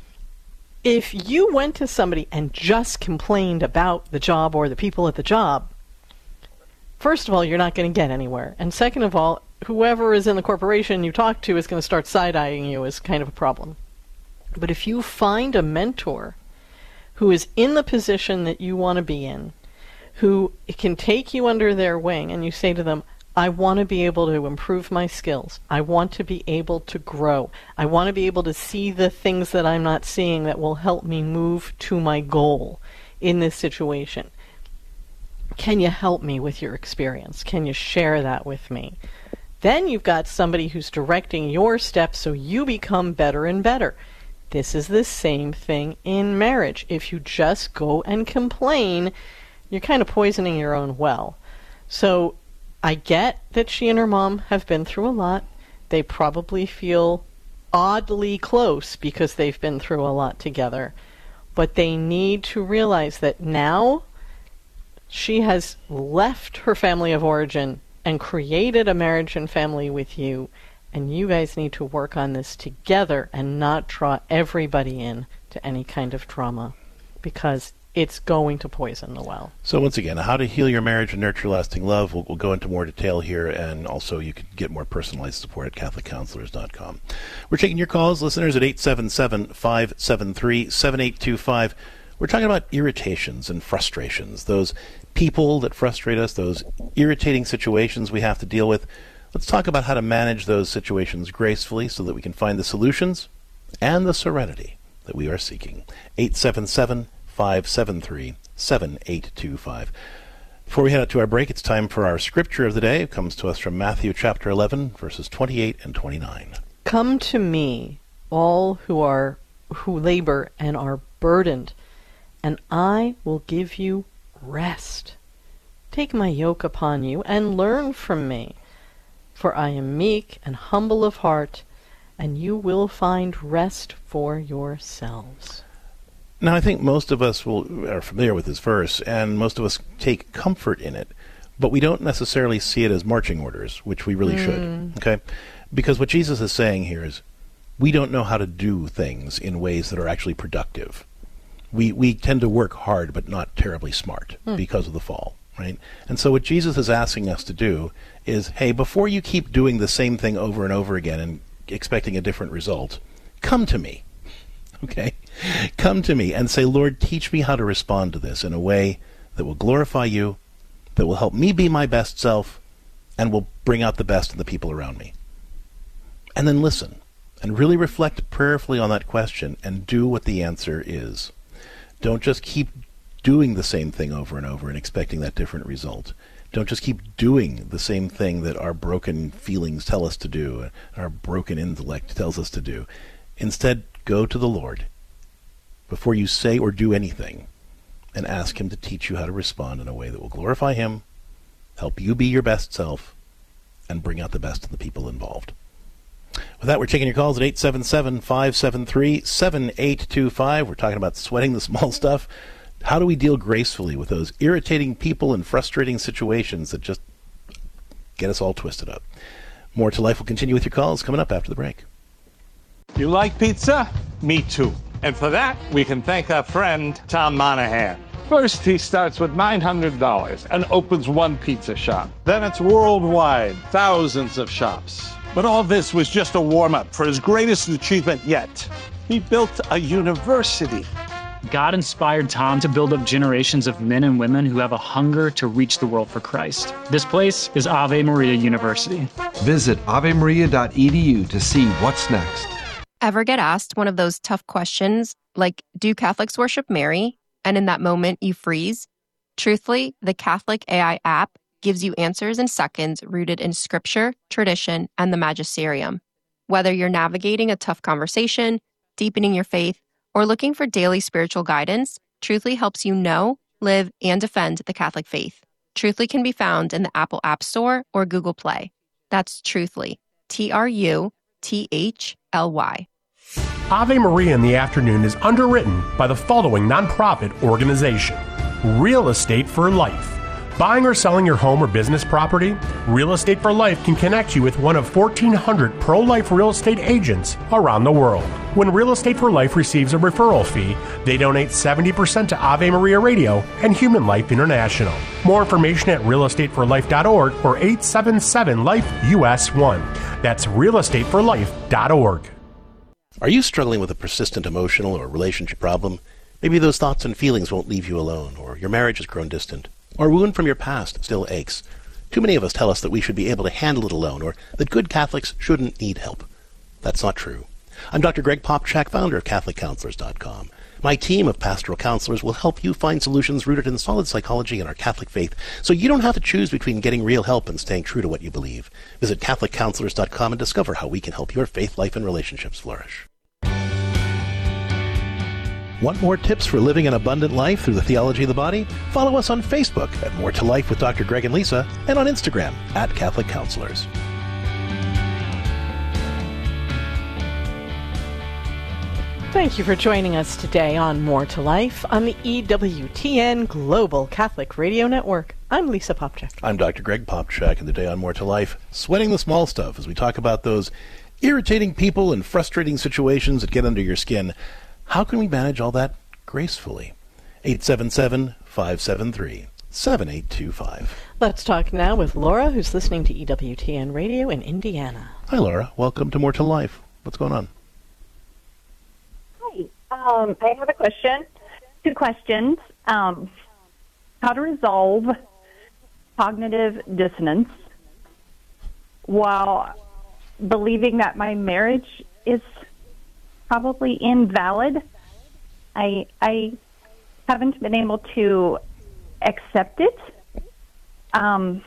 if you went to somebody and just complained about the job or the people at the job, first of all, you're not going to get anywhere. And second of all, whoever is in the corporation you talk to is going to start side-eyeing you as kind of a problem. But if you find a mentor who is in the position that you want to be in, who can take you under their wing, and you say to them, I want to be able to improve my skills. I want to be able to grow. I want to be able to see the things that I'm not seeing that will help me move to my goal in this situation. Can you help me with your experience? Can you share that with me? Then you've got somebody who's directing your steps so you become better and better. This is the same thing in marriage. If you just go and complain, you're kind of poisoning your own well. So I get that she and her mom have been through a lot. They probably feel oddly close because they've been through a lot together. But they need to realize that now she has left her family of origin and created a marriage and family with you, and you guys need to work on this together and not draw everybody in to any kind of drama, because it's going to poison the well. So once again, how to heal your marriage and nurture lasting love. We'll, we'll go into more detail here, and also you can get more personalized support at Catholic Counselors dot com. We're taking your calls, listeners, at eight seven seven, five seven three, seven eight two five. We're talking about irritations and frustrations, those people that frustrate us, those irritating situations we have to deal with. Let's talk about how to manage those situations gracefully so that we can find the solutions and the serenity that we are seeking. eight seven seven, five seven three, seven eight two five. Before we head out to our break, it's time for our scripture of the day. It comes to us from Matthew chapter eleven, verses twenty-eight and twenty-nine. Come to me, all who are who labor and are burdened, and I will give you rest. Take my yoke upon you and learn from me, for I am meek and humble of heart, and you will find rest for yourselves. Now, I think most of us will are familiar with this verse, and most of us take comfort in it, but we don't necessarily see it as marching orders, which we really mm. should, okay? Because what Jesus is saying here is, we don't know how to do things in ways that are actually productive. We we tend to work hard, but not terribly smart mm. because of the fall, right? And so what Jesus is asking us to do is, hey, before you keep doing the same thing over and over again and expecting a different result, come to me, okay? Come to me and say, Lord, teach me how to respond to this in a way that will glorify you, that will help me be my best self, and will bring out the best in the people around me. And then listen, and really reflect prayerfully on that question, and do what the answer is. Don't just keep doing the same thing over and over and expecting that different result. Don't just keep doing the same thing that our broken feelings tell us to do, and our broken intellect tells us to do. Instead, go to the Lord before you say or do anything, and ask him to teach you how to respond in a way that will glorify him, help you be your best self, and bring out the best in the people involved. With that, we're taking your calls at eight seven seven, five seven three, seven eight two five. We're talking about sweating the small stuff. How do we deal gracefully with those irritating people and frustrating situations that just get us all twisted up? More to Life will continue with your calls coming up after the break. You like pizza? Me too. And for that, we can thank our friend Tom Monahan. First, he starts with nine hundred dollars and opens one pizza shop. Then it's worldwide, thousands of shops. But all this was just a warm-up for his greatest achievement yet. He built a university. God inspired Tom to build up generations of men and women who have a hunger to reach the world for Christ. This place is Ave Maria University. Visit ave maria dot e d u to see what's next. Ever get asked one of those tough questions, like, do Catholics worship Mary? And in that moment, you freeze? Truthfully, the Catholic A I app gives you answers in seconds rooted in scripture, tradition, and the magisterium. Whether you're navigating a tough conversation, deepening your faith, or looking for daily spiritual guidance, Truthfully helps you know, live, and defend the Catholic faith. Truthfully can be found in the Apple App Store or Google Play. That's Truthfully, T R U T H L Y. Ave Maria in the Afternoon is underwritten by the following nonprofit organization: Real Estate for Life. Buying or selling your home or business property? Real Estate for Life can connect you with one of fourteen hundred pro-life real estate agents around the world. When Real Estate for Life receives a referral fee, they donate seventy percent to Ave Maria Radio and Human Life International. More information at real estate for life dot org or eight seven seven life U S one. That's real estate for life dot org. Are you struggling with a persistent emotional or relationship problem? Maybe those thoughts and feelings won't leave you alone, or your marriage has grown distant, or a wound from your past still aches. Too many of us tell us that we should be able to handle it alone, or that good Catholics shouldn't need help. That's not true. I'm Doctor Greg Popchak, founder of Catholic Counselors dot com. My team of pastoral counselors will help you find solutions rooted in solid psychology and our Catholic faith, so you don't have to choose between getting real help and staying true to what you believe. Visit Catholic Counselors dot com and discover how we can help your faith life and relationships flourish. Want more tips for living an abundant life through the theology of the body? Follow us on Facebook at More to Life with Doctor Greg and Lisa, and on Instagram at Catholic Counselors. Thank you for joining us today on More to Life on the E W T N Global Catholic Radio Network. I'm Lisa Popchak. I'm Doctor Greg Popchak, and today on More to Life, sweating the small stuff as we talk about those irritating people and frustrating situations that get under your skin. How can we manage all that gracefully? eight seven seven, five seven three, seven eight two five. Let's talk now with Laura, who's listening to E W T N Radio in Indiana. Hi, Laura. Welcome to More to Life. What's going on? Hi. Um, I have a question. Two questions. Um, how to resolve cognitive dissonance while believing that my marriage is probably invalid. I I haven't been able to accept it. Um,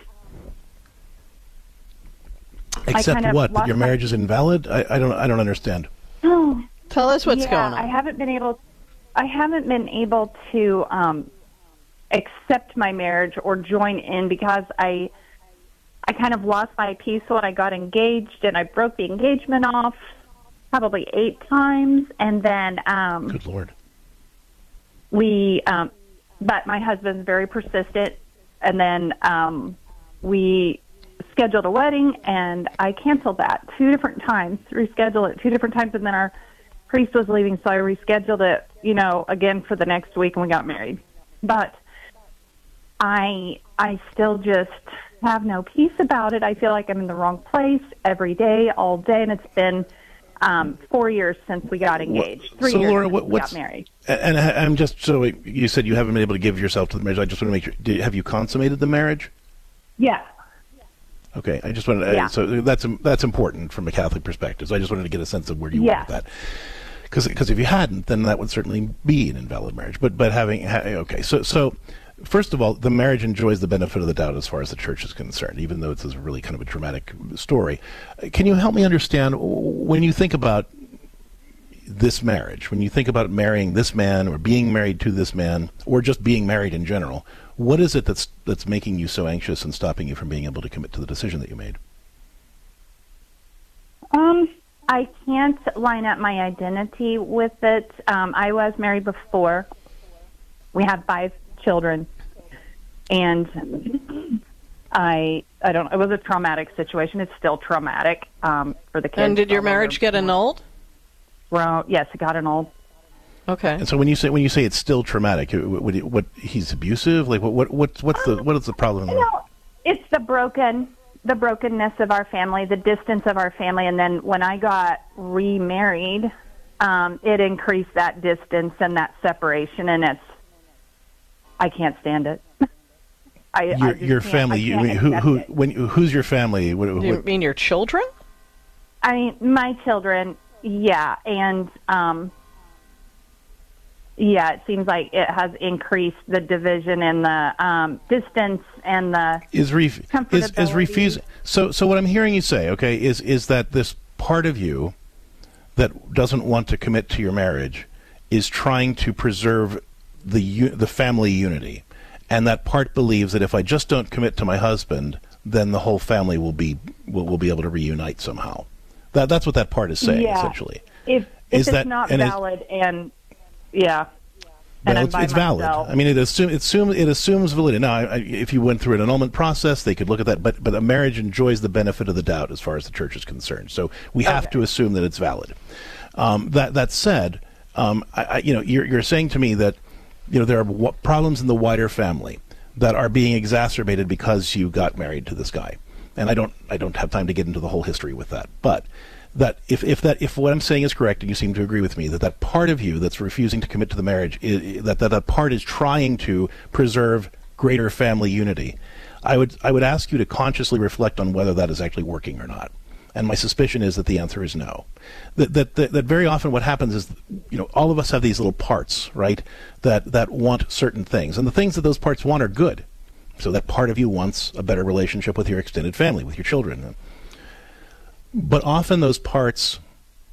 Accept kind of what? That lost your my- marriage is invalid? I, I don't. I don't understand. Oh, Tell us what's yeah, going on. I haven't been able. I haven't been able to um, accept my marriage or join in because I. I kind of lost my peace when I got engaged, and I broke the engagement off probably eight times, and then um, Good Lord. we. Um, but my husband's very persistent, and then um, we scheduled a wedding, and I canceled that two different times, rescheduled it two different times, and then our priest was leaving, so I rescheduled it, you know, again for the next week, and we got married. But I, I still just have no peace about it. I feel like I'm in the wrong place every day, all day, and it's been um, four years since we got engaged. Three so, years Laura, since what, we what's, got married. And I- I'm just so you said you haven't been able to give yourself to the marriage. I just want to make sure. Did, have you consummated the marriage? Yeah. Okay, I just wanted to, Yeah. so that's that's important from a Catholic perspective. So I just wanted to get a sense of where you Yeah. were with that. Because if you hadn't, then that would certainly be an invalid marriage. But but having ha, okay, so so first of all, the marriage enjoys the benefit of the doubt as far as the church is concerned, even though it's a really kind of a dramatic story. Can you help me understand when you think about this marriage, when you think about marrying this man or being married to this man or just being married in general, what is it that's that's making you so anxious and stopping you from being able to commit to the decision that you made? Um, I can't line up my identity with it. Um, I was married before. We had five children, and I I don't. It was a traumatic situation. It's still traumatic um, for the kids. And did your marriage get annulled? Well, yes, it got annulled. Okay. And so when you say when you say it's still traumatic, what, what, what he's abusive? Like what what what's, what's the what is the problem? You know, it's the broken, the brokenness of our family, the distance of our family, and then when I got remarried, um, it increased that distance and that separation, and it's I can't stand it. I, your I just your can't- family, I you, can't I mean, who accept who it. when who's your family? What, Do you what, mean your children? I mean, my children, yeah, and um, yeah, it seems like it has increased the division and the um, distance and the is ref, is is comfortability. refusing. So so what I'm hearing you say, okay, is is that this part of you that doesn't want to commit to your marriage is trying to preserve the u- the family unity, and that part believes that if I just don't commit to my husband, then the whole family will be will, will be able to reunite somehow. That that's what that part is saying Yeah. essentially. If, if Is it's that- not and is- valid and yeah, and Well, I'm it's, by it's valid. myself. I mean, it assumes it assumes it assumes validity. Now, I, I, if you went through an annulment process, they could look at that. But but a marriage enjoys the benefit of the doubt as far as the church is concerned. So we have to assume that it's valid. Um, that that said, um, I, I, you know, you're you're saying to me that you know there are w- problems in the wider family that are being exacerbated because you got married to this guy, and I don't I don't have time to get into the whole history with that, but. That if, if that if what I'm saying is correct, and you seem to agree with me, that that part of you that's refusing to commit to the marriage, is, that, that that part is trying to preserve greater family unity, I would I would ask you to consciously reflect on whether that is actually working or not. And my suspicion is that the answer is no. That that that, that very often what happens is, you know, all of us have these little parts, right, that that want certain things, and the things that those parts want are good. So that part of you wants a better relationship with your extended family, with your children. But often those parts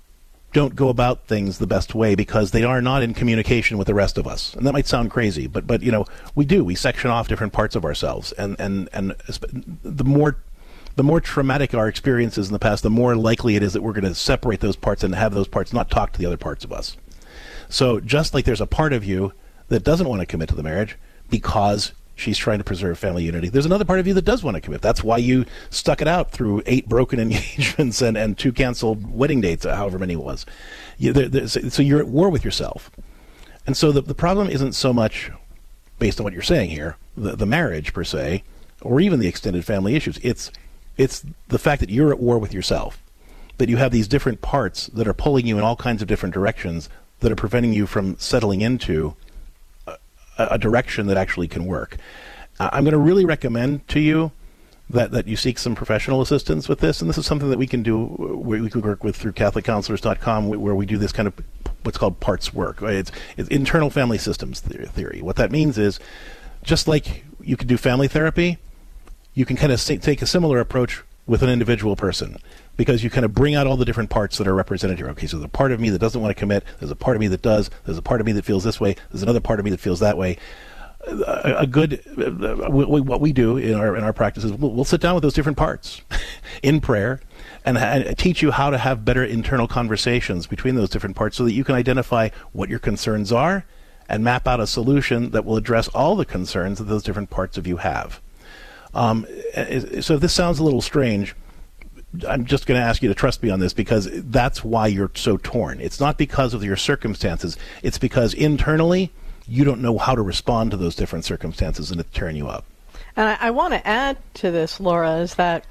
don't go about things the best way because they are not in communication with the rest of us. And that might sound crazy, but but you know, we do. We section off different parts of ourselves, and and and the more the more traumatic our experiences in the past, the more likely it is that we're going to separate those parts and have those parts not talk to the other parts of us. So just like there's a part of you that doesn't want to commit to the marriage because she's trying to preserve family unity, there's another part of you that does want to commit. That's why you stuck it out through eight broken engagements and, and two canceled wedding dates, however many it was. You, there, there, so you're at war with yourself. And so the, the problem isn't so much, based on what you're saying here, the, the marriage per se, or even the extended family issues. It's it's the fact that you're at war with yourself, that you have these different parts that are pulling you in all kinds of different directions that are preventing you from settling into a, a direction that actually can work. Uh, I'm going to really recommend to you that, that you seek some professional assistance with this, and this is something that we can do, we can work with through Catholic Counselors dot com, where we do this kind of what's called parts work. It's, it's internal family systems theory. What that means is, just like you could do family therapy, you can kind of take a similar approach with an individual person, because you kind of bring out all the different parts that are represented here. Okay, so there's a part of me that doesn't want to commit, there's a part of me that does, there's a part of me that feels this way, there's another part of me that feels that way. A, a good, uh, we, we, what we do in our in our practices, we'll, we'll sit down with those different parts in prayer and, and teach you how to have better internal conversations between those different parts so that you can identify what your concerns are and map out a solution that will address all the concerns that those different parts of you have. Um, so if this sounds a little strange, I'm just going to ask you to trust me on this, because that's why you're so torn. It's not because of your circumstances. It's because internally you don't know how to respond to those different circumstances, and it's tearing you up. And I, I want to add to this, Laura, is that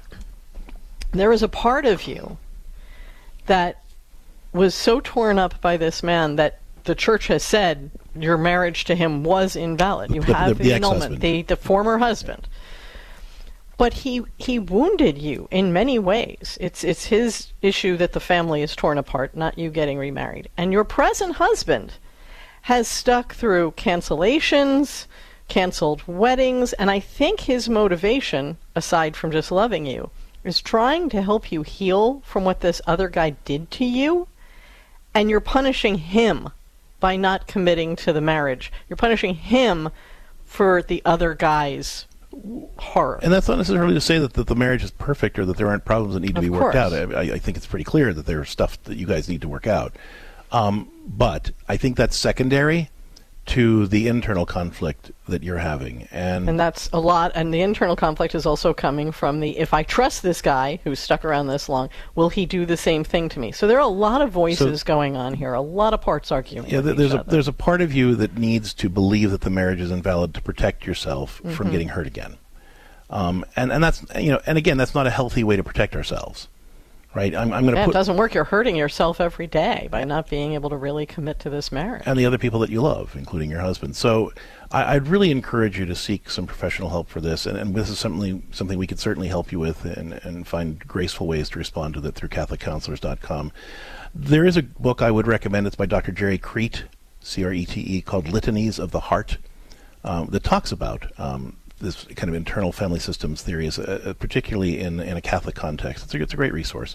there is a part of you that was so torn up by this man that the church has said your marriage to him was invalid. You the, have the, the, the annulment, the, the former husband. But he, he wounded you in many ways. It's it's his issue that the family is torn apart, not you getting remarried. And your present husband has stuck through cancellations, canceled weddings, and I think his motivation, aside from just loving you, is trying to help you heal from what this other guy did to you, and you're punishing him by not committing to the marriage. You're punishing him for the other guy's horror. And that's not necessarily to say that, that the marriage is perfect or that there aren't problems that need to of be worked course. out. I, I think it's pretty clear that there's stuff that you guys need to work out. Um, but I think that's secondary to the internal conflict that you're having. And, and that's a lot. And the internal conflict is also coming from the, if I trust this guy who's stuck around this long, will he do the same thing to me? So there are a lot of voices so, going on here, a lot of parts arguing yeah, with there's each a, other. There's a part of you that needs to believe that the marriage is invalid to protect yourself mm-hmm. from getting hurt again. Um, and, and that's, you know, and again, that's not a healthy way to protect ourselves. Right, I'm, I'm going to yeah, put. It doesn't work. You're hurting yourself every day by not being able to really commit to this marriage. And the other people that you love, including your husband. So I, I'd really encourage you to seek some professional help for this. And, and this is something something we could certainly help you with and, and find graceful ways to respond to that through Catholic Counselors dot com. There is a book I would recommend. It's by Doctor Jerry Crete, C R E T E, called Litanies of the Heart, um, that talks about um, this kind of internal family systems theories, uh, particularly in, in a Catholic context. It's a, it's a great resource.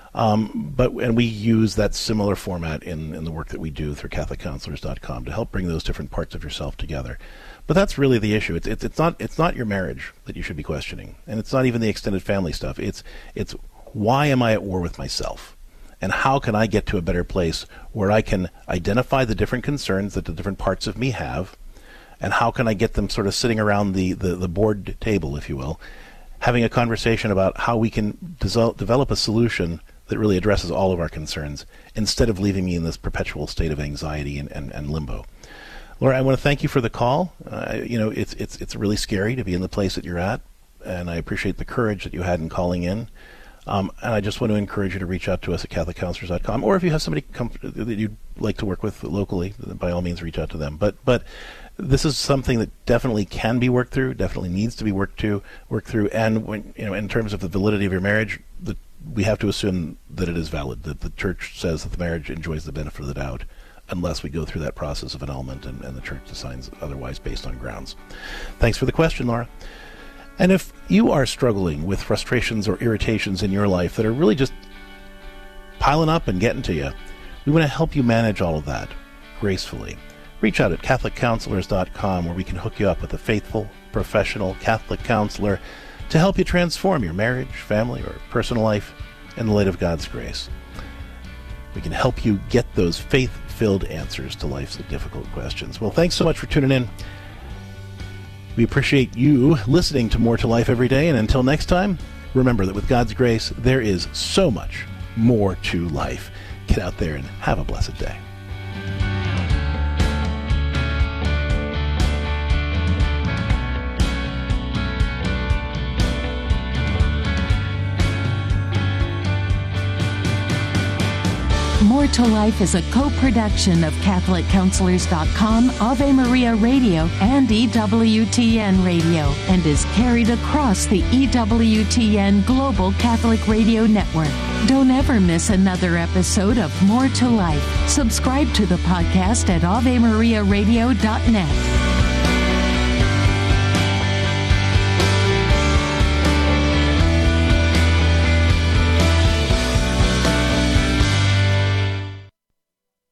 Um, but and we use that similar format in, in the work that we do through Catholic Counselors dot com to help bring those different parts of yourself together. But that's really the issue. It's, it's it's not it's not your marriage that you should be questioning, and it's not even the extended family stuff. It's it's why am I at war with myself, and how can I get to a better place where I can identify the different concerns that the different parts of me have. And how can I get them sort of sitting around the, the, the board table, if you will, having a conversation about how we can deso- develop a solution that really addresses all of our concerns instead of leaving me in this perpetual state of anxiety and, and, and limbo. Laura, I want to thank you for the call. Uh, you know, it's, it's, it's really scary to be in the place that you're at, and I appreciate the courage that you had in calling in. Um, and I just want to encourage you to reach out to us at Catholic Counselors dot com, or if you have somebody com- that you'd like to work with locally, by all means reach out to them. But but this is something that definitely can be worked through, definitely needs to be worked to work through. And when you know, in terms of the validity of your marriage, the, we have to assume that it is valid. That the Church says that the marriage enjoys the benefit of the doubt, unless we go through that process of annulment and, and the Church decides otherwise based on grounds. Thanks for the question, Laura. And if you are struggling with frustrations or irritations in your life that are really just piling up and getting to you, We want to help you manage all of that gracefully. Reach out at Catholic Counselors dot com, where we can hook you up with a faithful, professional Catholic counselor to help you transform your marriage, family, or personal life in the light of God's grace. We can help you get those faith-filled answers to life's difficult questions. Well, thanks so much for tuning in. We appreciate you listening to More to Life every day, and until next time, remember that with God's grace, there is so much more to life. Get out there and have a blessed day. More to Life is a co-production of Catholic Counselors dot com, Ave Maria Radio, and E W T N Radio, and is carried across the E W T N Global Catholic Radio Network. Don't ever miss another episode of More to Life. Subscribe to the podcast at Ave Maria Radio dot net.